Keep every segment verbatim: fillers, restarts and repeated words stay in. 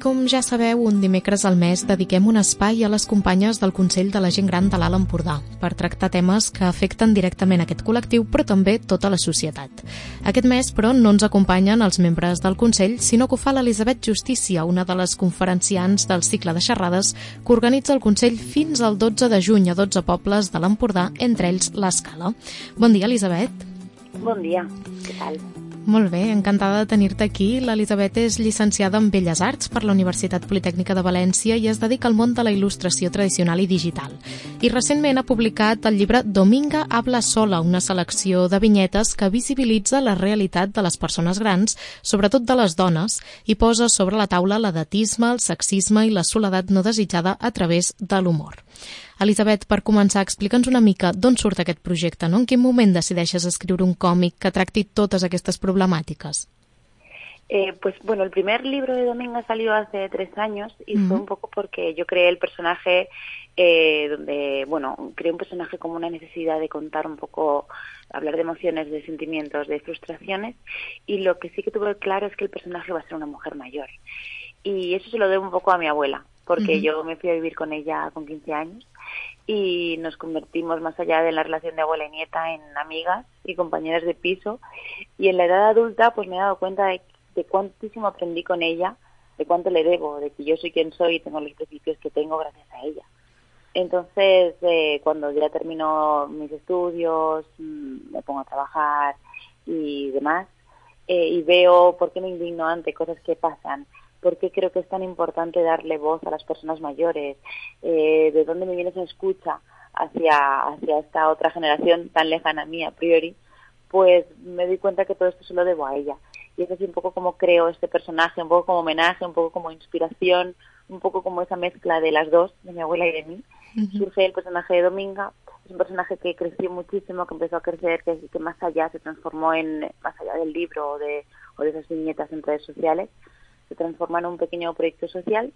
com ja sabeu, un dimecres al mes dediquem un espai a les companyes del Consell de la Gent Gran de l'Alt Empordà per tractar temes que afecten directament aquest col·lectiu, però també tota la societat. Aquest mes, però, no ens acompanyen els membres del Consell, sinó que ho fa l'Elisabet Justícia, una de les conferenciants del cicle de xerrades que organitza el Consell fins al dotze de juny a dotze pobles de l'Empordà, entre ells l'Escala. Bon dia, Elisabet. Bon dia, què tal? Molt bé, encantada de tenir-te aquí. L'Elisabet és llicenciada en Belles Arts per la Universitat Politècnica de València i es dedica al món de la il·lustració tradicional i digital. I recentment ha publicat el llibre Dominga habla sola, una selecció de vinyetes que visibilitza la realitat de les persones grans, sobretot de les dones, i posa sobre la taula l'edatisme, el sexisme i la soledat no desitjada a través de l'humor. Elisabet, per començar, explica'ns una mica d'on surt aquest projecte, no? En quin moment decideixes escriure un còmic que tracti totes aquestes problemáticas? Eh, pues bueno, el primer libro de Dominga salió hace tres años y uh-huh. fue un poco porque yo creé el personaje, eh, donde, bueno, creé un personaje como una necesidad de contar un poco, hablar de emociones, de sentimientos, de frustraciones, y lo que sí que tuve claro es que el personaje va a ser una mujer mayor. Y eso se lo debo un poco a mi abuela, porque uh-huh. yo me fui a vivir con ella con quince años y nos convertimos, más allá de la relación de abuela y nieta, en amigas y compañeras de piso, y en la edad adulta pues me he dado cuenta de, de cuántísimo aprendí con ella, de cuánto le debo, de que yo soy quien soy y tengo los principios que tengo gracias a ella. Entonces, eh, cuando ya termino mis estudios, me pongo a trabajar y demás, eh, y veo por qué me indigno ante cosas que pasan, por qué creo que es tan importante darle voz a las personas mayores, eh, de dónde me viene esa escucha hacia, hacia esta otra generación tan lejana a mí a priori, pues me doy cuenta que todo esto se lo debo a ella. Y es así un poco como creo este personaje, un poco como homenaje, un poco como inspiración, un poco como esa mezcla de las dos, de mi abuela y de mí. Uh-huh. Surge el personaje de Dominga, es un personaje que creció muchísimo, que empezó a crecer, que, que más allá se transformó en, más allá del libro o de, o de esas viñetas en redes sociales, se transforma en un pequeño proyecto social.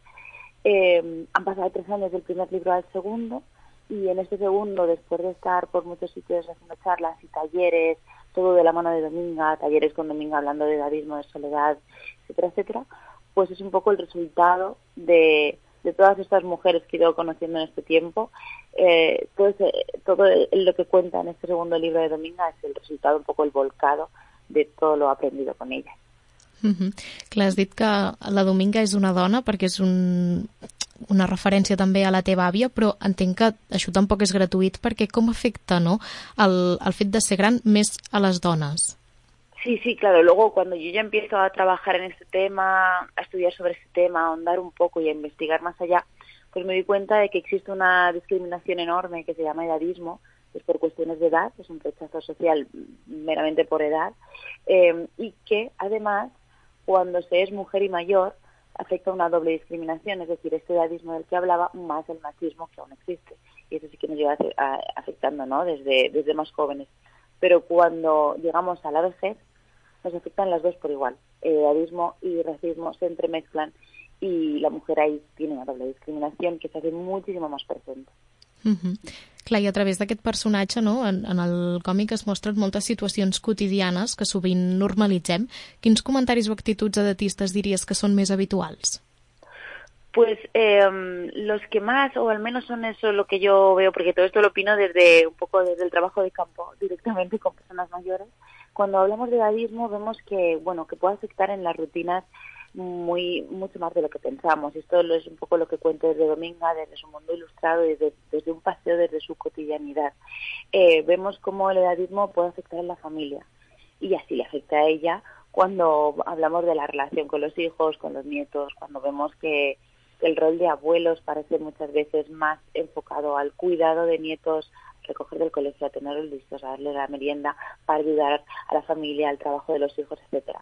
Eh, han pasado tres años del primer libro al segundo, y en este segundo, después de estar por muchos sitios haciendo charlas y talleres, todo de la mano de Dominga, talleres con Dominga hablando de edadismo, de soledad, etcétera, etcétera, pues es un poco el resultado de, de todas estas mujeres que he ido conociendo en este tiempo. Eh, todo, ese, todo lo que cuenta en este segundo libro de Dominga es el resultado, un poco el volcado de todo lo aprendido con ella. Uh-huh. Clar, has dit que la Dominga és una dona perquè és un, una referència també a la teva àvia, però entenc que això tampoc és gratuït, perquè com afecta, no, el, el fet de ser gran més a les dones? Sí, sí, claro. Luego, cuando yo ya empiezo a trabajar en este tema, a estudiar sobre este tema, a ahondar un poco y a investigar más allá, pues me doy cuenta de que existe una discriminación enorme que se llama edadismo, es por cuestiones de edad, es un rechazo social meramente por edad, eh, y que además, cuando se es mujer y mayor, afecta una doble discriminación, es decir, este edadismo del que hablaba, más el machismo que aún existe. Y eso sí que nos lleva a, a, afectando, ¿no?, desde, desde más jóvenes. Pero cuando llegamos a la vejez, nos afectan las dos por igual. El edadismo y racismo se entremezclan y la mujer ahí tiene una doble discriminación que se hace muchísimo más presente. Uh-huh. Clar, i a través d'aquest personatge, no, en, en el còmic es mostren moltes situacions quotidianes que sovint normalitzem. Quins comentaris o actituds edatistes diries que són més habituals? Pues eh, los que más, o al menos son eso lo que yo veo, porque todo esto lo opino desde un poco desde el trabajo de campo, directamente con personas mayores. Cuando hablamos de edadismo vemos que, bueno, que puede afectar en las rutinas muy mucho más de lo que pensamos. Esto es un poco lo que cuento desde Dominga, desde su mundo ilustrado, desde, desde un paseo, desde su cotidianidad. Eh, vemos cómo el edadismo puede afectar en la familia, y así le afecta a ella cuando hablamos de la relación con los hijos, con los nietos, cuando vemos que el rol de abuelos parece muchas veces más enfocado al cuidado de nietos, recoger del colegio, a tenerlos listos, a darle la merienda, para ayudar a la familia, al trabajo de los hijos, etcétera.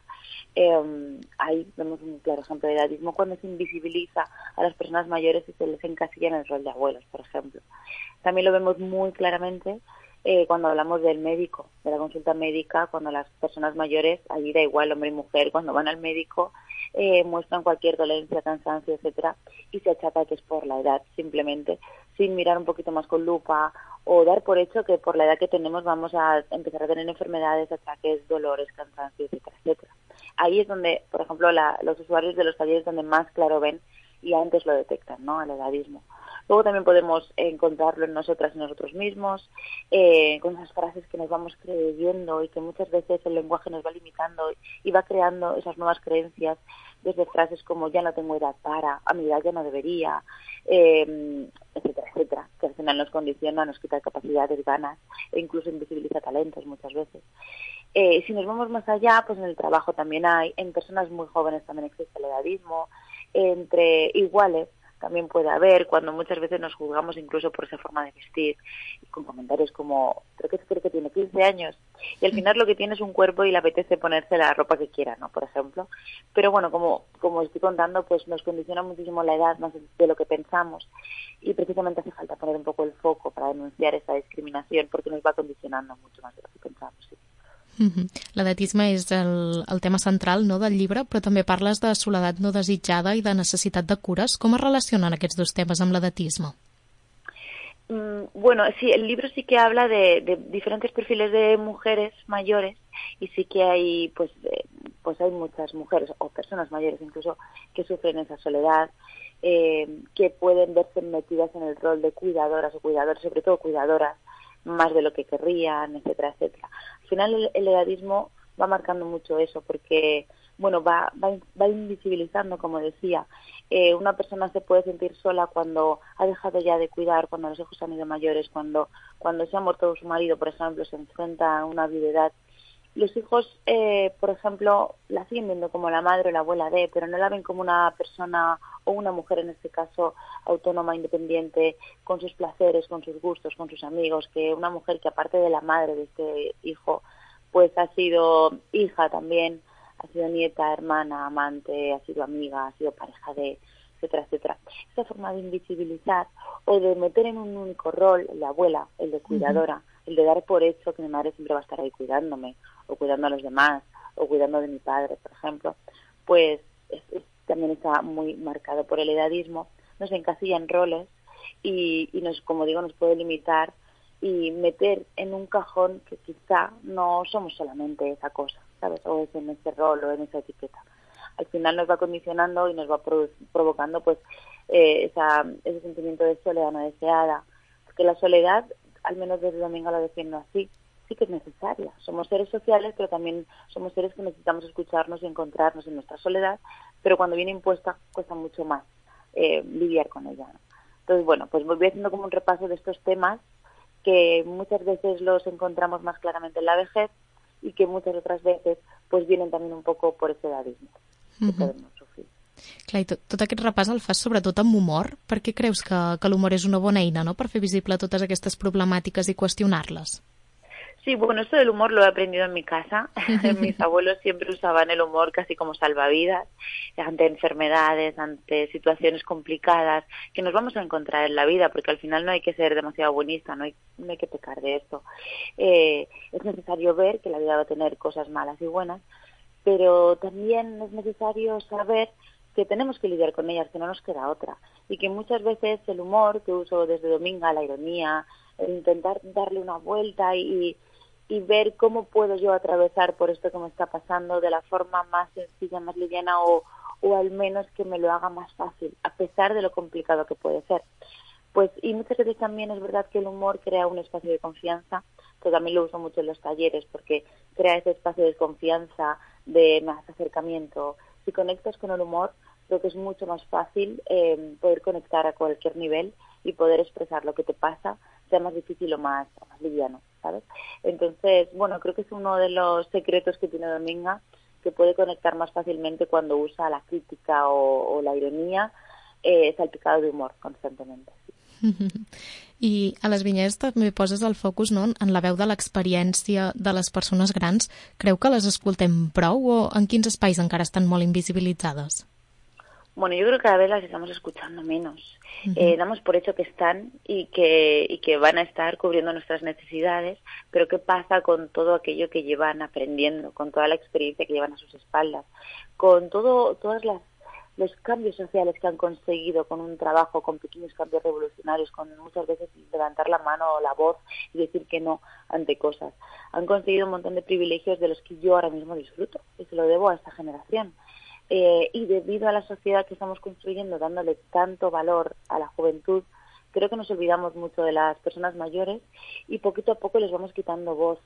Eh, ahí vemos un claro ejemplo de edadismo cuando se invisibiliza a las personas mayores y se les encasilla en el rol de abuelos, por ejemplo. También lo vemos muy claramente eh, cuando hablamos del médico, de la consulta médica, cuando las personas mayores, allí da igual hombre y mujer, cuando van al médico eh, muestran cualquier dolencia, cansancio, etcétera, y se achaca que es por la edad, simplemente, sin mirar un poquito más con lupa o dar por hecho que por la edad que tenemos vamos a empezar a tener enfermedades, achaques, dolores, cansancio, etcétera, etcétera. ahí es donde, por ejemplo, la, los usuarios de los talleres donde más claro ven y antes lo detectan, ¿no? El edadismo. Luego también podemos encontrarlo en nosotras y nosotros mismos, eh, con esas frases que nos vamos creyendo y que muchas veces el lenguaje nos va limitando y va creando esas nuevas creencias, desde frases como ya no tengo edad para, a mi edad ya no debería, eh, etcétera, etcétera, que al final nos condiciona, nos quita capacidades, ganas e incluso invisibiliza talentos muchas veces. Eh, si nos vamos más allá, pues en el trabajo también hay, en personas muy jóvenes también existe el edadismo, entre iguales también puede haber, cuando muchas veces nos juzgamos incluso por esa forma de vestir, con comentarios como, creo que creo que tiene quince años, y al final lo que tiene es un cuerpo y le apetece ponerse la ropa que quiera, ¿no? Por ejemplo. Pero bueno, como, como estoy contando, pues nos condiciona muchísimo la edad más de lo que pensamos, y precisamente hace falta poner un poco el foco para denunciar esa discriminación, porque nos va condicionando mucho más de lo que pensamos, sí. Mm-hmm. L'edatisme és el, el tema central, no, del llibre, però també parles de soledat no desitjada i de necessitat de cures. Com es relacionen aquests dos temes amb l'edatisme? Mm, bueno, sí, el libro sí que habla de, de diferentes perfiles de mujeres mayores y sí que hay, pues, eh, pues hay muchas mujeres o personas mayores incluso que sufren esa soledad, eh, que pueden verse metidas en el rol de cuidadoras o cuidadores, sobre todo cuidadoras, más de lo que querrían, etcétera, etcétera. Al final el, el edadismo va marcando mucho eso, porque bueno, va, va, va invisibilizando, como decía. Eh, una persona se puede sentir sola cuando ha dejado ya de cuidar, cuando los hijos han ido mayores, cuando, cuando se ha muerto su marido, por ejemplo, se enfrenta a una viudedad. Los hijos, eh, por ejemplo, la siguen viendo como la madre o la abuela de, pero no la ven como una persona o una mujer, en este caso, autónoma, independiente, con sus placeres, con sus gustos, con sus amigos, que una mujer que aparte de la madre de este hijo, pues ha sido hija también, ha sido nieta, hermana, amante, ha sido amiga, ha sido pareja de, etcétera, etcétera. Esa forma de invisibilizar o de meter en un único rol, el de abuela, el de cuidadora, uh-huh. el de dar por hecho que mi madre siempre va a estar ahí cuidándome, o cuidando a los demás, o cuidando de mi padre, por ejemplo, pues es, es, también está muy marcado por el edadismo, nos encasilla en roles y, y nos, como digo, nos puede limitar y meter en un cajón que quizá no somos solamente esa cosa, ¿sabes? O es en ese rol o en esa etiqueta. Al final nos va condicionando y nos va provo- provocando pues eh, esa, ese sentimiento de soledad no deseada. Porque la soledad, al menos desde Dominga lo defiendo así, sí que es necesaria. Somos seres sociales, pero también somos seres que necesitamos escucharnos y encontrarnos en nuestra soledad, pero cuando viene impuesta cuesta mucho más eh, lidiar con ella, ¿no? Entonces, bueno, pues voy haciendo como un repaso de estos temas que muchas veces los encontramos más claramente en la vejez y que muchas otras veces pues vienen también un poco por ese edadismo que uh-huh. podemos sofrir. Clar, i tot, tot aquest repàs el fas sobretot amb humor. Per què creus que, que l'humor és una bona eina, no?, per fer visible totes aquestes problemàtiques i qüestionar-les? Sí, bueno, esto del humor lo he aprendido en mi casa. Mis abuelos siempre usaban el humor casi como salvavidas ante enfermedades, ante situaciones complicadas que nos vamos a encontrar en la vida, porque al final no hay que ser demasiado buenista, no hay, no hay que pecar de esto. Eh, es necesario ver que la vida va a tener cosas malas y buenas, pero también es necesario saber que tenemos que lidiar con ellas, que no nos queda otra, y que muchas veces el humor que uso desde Dominga, la ironía, el intentar darle una vuelta y, y ver cómo puedo yo atravesar por esto que me está pasando de la forma más sencilla, más liviana o, o al menos que me lo haga más fácil, a pesar de lo complicado que puede ser. Pues, y muchas veces también es verdad que el humor crea un espacio de confianza, que también lo uso mucho en los talleres porque crea ese espacio de confianza, de más acercamiento. Si conectas con el humor, creo que es mucho más fácil eh, poder conectar a cualquier nivel y poder expresar lo que te pasa, sea más difícil o más, o más liviano, ¿sabes? Entonces, bueno, creo que es uno de los secretos que tiene Dominga, que puede conectar más fácilmente cuando usa la crítica o, o la ironía, eh, salpicado de humor constantemente. I a les vinyes també poses el focus, no?, en la veu de l'experiència de les persones grans. Creu que les escoltem prou o en quins espais encara estan molt invisibilitzades? Bueno, yo creo que cada vez las estamos escuchando menos. Uh-huh. Eh, damos por hecho que están y que, y que van a estar cubriendo nuestras necesidades, pero ¿qué pasa con todo aquello que llevan aprendiendo, con toda la experiencia que llevan a sus espaldas, con todo, todas las los cambios sociales que han conseguido con un trabajo, con pequeños cambios revolucionarios, con muchas veces levantar la mano o la voz y decir que no ante cosas. Han conseguido un montón de privilegios de los que yo ahora mismo disfruto, y se lo debo a esta generación. Eh, y debido a la sociedad que estamos construyendo, dándole tanto valor a la juventud, creo que nos olvidamos mucho de las personas mayores y poquito a poco les vamos quitando voz.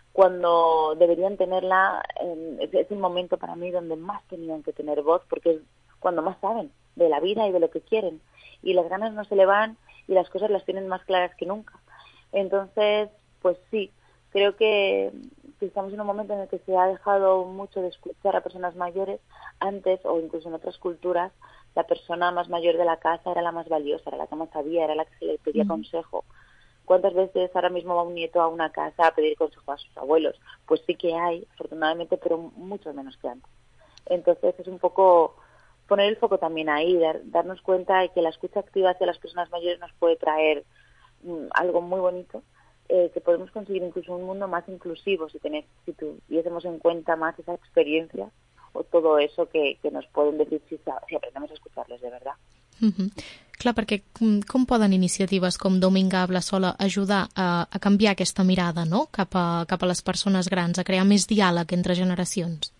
Cuando deberían tenerla, eh, es el momento para mí donde más tenían que tener voz, porque es cuando más saben de la vida y de lo que quieren. Y las ganas no se le van y las cosas las tienen más claras que nunca. Entonces, pues sí, creo que, que estamos en un momento en el que se ha dejado mucho de escuchar a personas mayores. Antes, o incluso en otras culturas, la persona más mayor de la casa era la más valiosa, era la que más sabía, era la que se le pedía mm. consejo. ¿Cuántas veces ahora mismo va un nieto a una casa a pedir consejo a sus abuelos? Pues sí que hay, afortunadamente, pero mucho menos que antes. Entonces es un poco poner el foco también ahí, dar, darnos cuenta de que la escucha activa hacia las personas mayores nos puede traer um, algo muy bonito, eh, que podemos conseguir incluso un mundo más inclusivo si, tenés, si tuviésemos en cuenta más esa experiencia o todo eso que, que nos pueden decir si, si aprendemos a escucharles de verdad. Mm-hmm. Clar, perquè com poden iniciatives com Dominga Habla Sola ajudar a, a canviar aquesta mirada, no?, cap a, cap a les persones grans, a crear més diàleg entre generacions?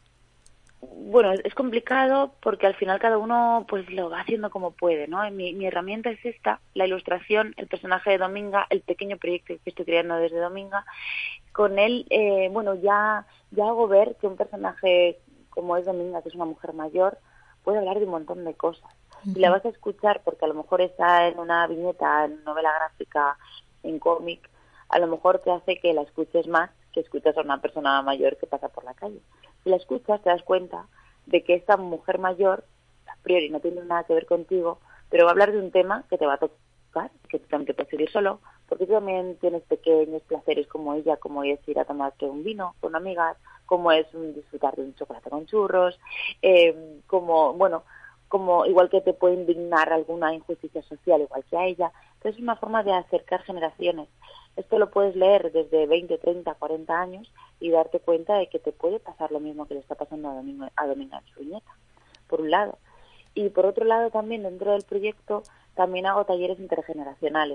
Bueno, es complicado porque al final cada uno pues lo va haciendo como puede, ¿no? Mi, mi herramienta es esta, la ilustración, el personaje de Dominga, el pequeño proyecto que estoy creando desde Dominga. Con él, eh, bueno, ya, ya hago ver que un personaje como es Dominga, que es una mujer mayor, puede hablar de un montón de cosas. Si la vas a escuchar, porque a lo mejor está en una viñeta, en novela gráfica, en cómic, a lo mejor te hace que la escuches más que escuchas a una persona mayor que pasa por la calle. Si la escuchas, te das cuenta de que esta mujer mayor, a priori no tiene nada que ver contigo, pero va a hablar de un tema que te va a tocar, que tú también te puedes ir solo, porque tú también tienes pequeños placeres como ella, como es ir a tomarte un vino con amigas, como es disfrutar de un chocolate con churros, eh, como, bueno, como igual que te puede indignar alguna injusticia social, igual que a ella. Entonces es una forma de acercar generaciones. Esto lo puedes leer desde veinte, treinta, cuarenta años y darte cuenta de que te puede pasar lo mismo que le está pasando a Domingo, a Dominga en su viñeta, por un lado. Y por otro lado también dentro del proyecto también hago talleres intergeneracionales,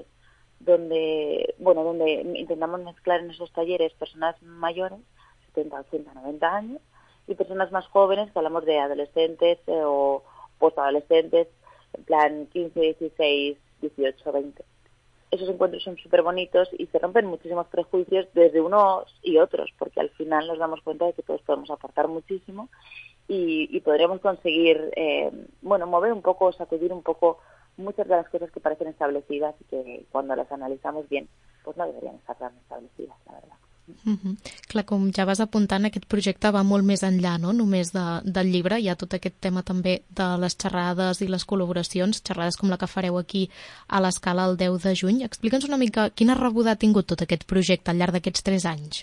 donde, bueno, donde intentamos mezclar en esos talleres personas mayores, setenta, ochenta, noventa años, y personas más jóvenes, que hablamos de adolescentes eh, o postadolescentes, en plan quince, dieciséis, dieciocho, veinte. Esos encuentros son súper bonitos y se rompen muchísimos prejuicios desde unos y otros, porque al final nos damos cuenta de que todos podemos aportar muchísimo y, y podremos conseguir, eh, bueno, mover un poco, sacudir un poco muchas de las cosas que parecen establecidas y que cuando las analizamos bien, pues no deberían estar tan establecidas, la verdad. Mm-hmm. Clar, com ja vas apuntant, aquest projecte va molt més enllà, no?, només de, del llibre. Hi ha tot aquest tema també de les xerrades i les col·laboracions, xerrades com la que fareu aquí a l'Escala el deu de juny. Explica'ns una mica quina rebuda ha tingut tot aquest projecte al llarg d'aquests tres anys.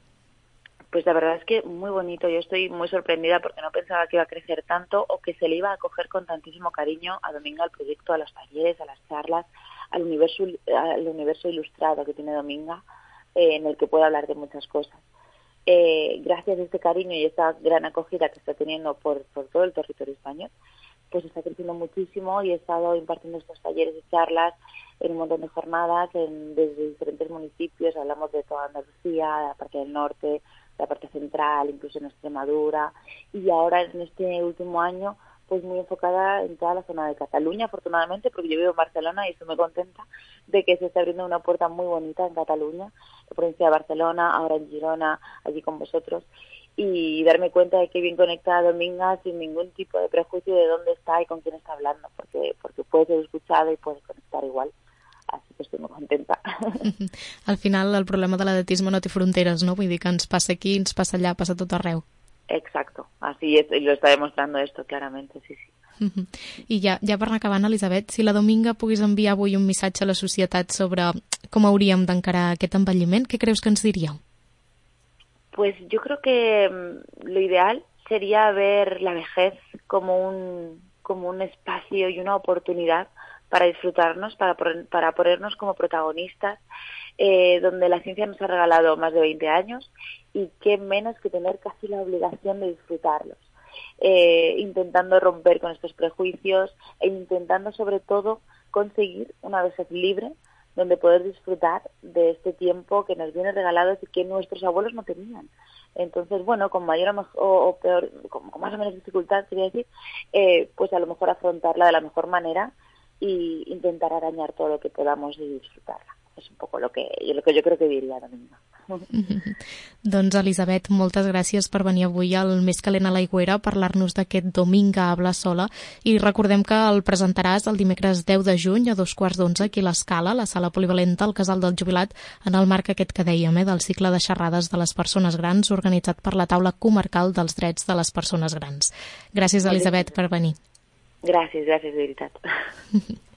Pues la verdad es que muy bonito. Yo estoy muy sorprendida porque no pensaba que iba a crecer tanto o que se le iba a acoger con tantísimo cariño a Dominga, al proyecto, a los talleres, a las charlas, al universo, al universo ilustrado que tiene Dominga, en el que puedo hablar de muchas cosas. Eh, gracias a este cariño y esta gran acogida que está teniendo por, por todo el territorio español, pues está creciendo muchísimo y he estado impartiendo estos talleres y charlas en un montón de jornadas en, desde diferentes municipios. Hablamos de toda Andalucía, de la parte del norte, la parte central, incluso en Extremadura, y ahora en este último año pues muy enfocada en toda la zona de Cataluña, afortunadamente, porque yo vivo en Barcelona y estoy muy contenta de que se está abriendo una puerta muy bonita en Cataluña, la provincia de Barcelona, ahora en Girona, allí con vosotros, y darme cuenta de que bien conectada Dominga sin ningún tipo de prejuicio de dónde está y con quién está hablando, porque porque puede ser escuchada y puede conectar igual. Así que estoy muy contenta. Al final el problema de l'edatisme no té fronteres, no? Vull dir que ens passa aquí, ens passa allà, passa tot arreu. Exacto, así es, y lo está demostrando esto claramente, sí, sí. Uh-huh. I ja, ja per anar acabant, Elisabet, si la Dominga pogués enviar avui un missatge a la societat sobre com hauríem d'encarar aquest envelliment, què creus que ens diríeu? Pues yo creo que lo ideal sería ver la vejez como un, como un espacio y una oportunidad para disfrutarnos, para, para ponernos como protagonistas, eh, donde la ciencia nos ha regalado más de veinte años y qué menos que tener casi la obligación de disfrutarlos. eh, intentando romper con estos prejuicios e intentando sobre todo conseguir una vejez libre donde poder disfrutar de este tiempo que nos viene regalado y que nuestros abuelos no tenían. Entonces, bueno, con mayor o, mejor, o peor, con, con más o menos dificultad, quería decir, eh, pues a lo mejor afrontarla de la mejor manera y intentar arañar todo lo que podamos y disfrutarla. És un poc lo que, lo que jo crec que diria ara mismo. Doncs, Elisabet, moltes gràcies per venir avui al Més calent a l'aigüera a parlar-nos d'aquest Dominga habla sola, i recordem que el presentaràs el dimecres deu de juny a dos quarts d'onze aquí a l'Escala, la sala polivalenta al Casal del Jubilat, en el marc aquest que dèiem, eh, del cicle de xerrades de les persones grans organitzat per la Taula Comarcal dels Drets de les Persones Grans. Gràcies, Elisabet, per venir. Gràcies, gràcies, de veritat.